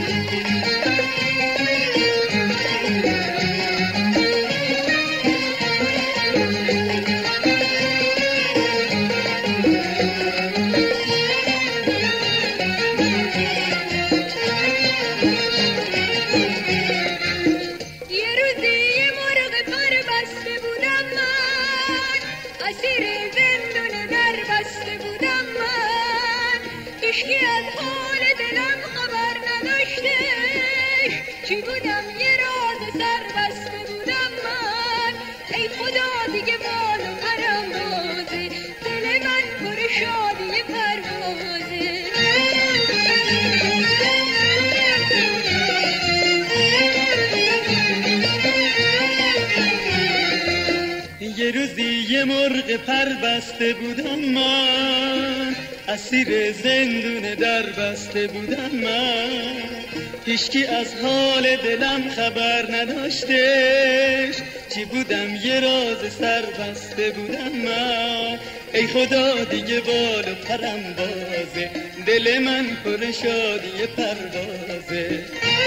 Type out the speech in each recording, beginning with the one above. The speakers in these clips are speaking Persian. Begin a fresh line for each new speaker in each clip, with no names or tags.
یه مرغ پر بسته بودم من، اسیر زندون در بسته بودم من، هیچکی از حال دلم خبر نداشتش، چی بودم یه راز سر بسته بودم من. ای خدا دیگه بال و پرم بازه، دل من پر شادی پروازه.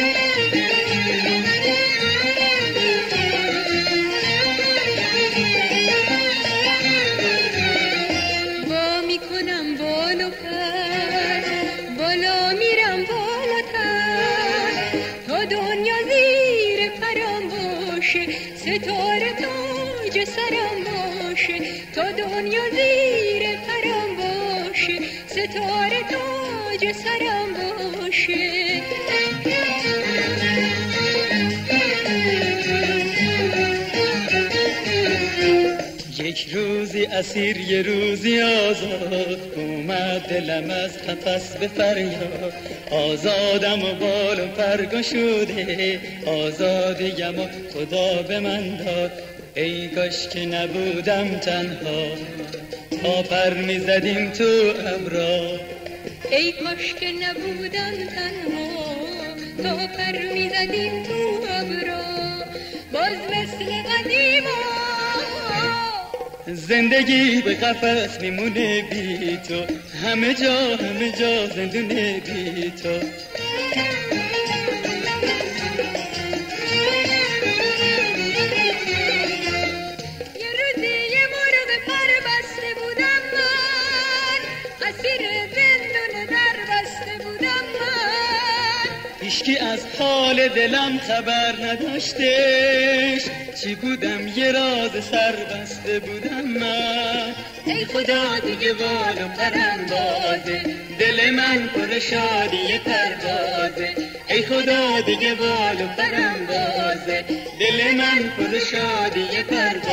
ستاره تاج سرم باشه، تا دنیا زیر پرم باشه، ستاره تاج سرم باشه.
یک روزی اسیر یه روزی آزاد، اومد دلم از قفس به فریاد. آزادم و بال و پر گشوده، آزادیم و خدا به من داد. ای کاش که نبودم تنها، تا پر میزدیم تو ابرا.
ای کاش که نبودم تنها، تا پر میزدیم تو ابرا. باز مثل قدیما
زندگی به قفس میمونه بی تو، همه جا زندونه بی تو.
یه روزی یه مرغ پر بسته بودم من، اسیر زندون در بسته بودم من،
هیچکی از حال دلم خبر نداشتش، چی بودم یه راز سر بسته بودم من.
ای خدا دیگه بال و پرم بازه،
دل من پر شادی پروازه. ای خدا دیگه بال و پرم بازه، دل من پر شادی پروازه.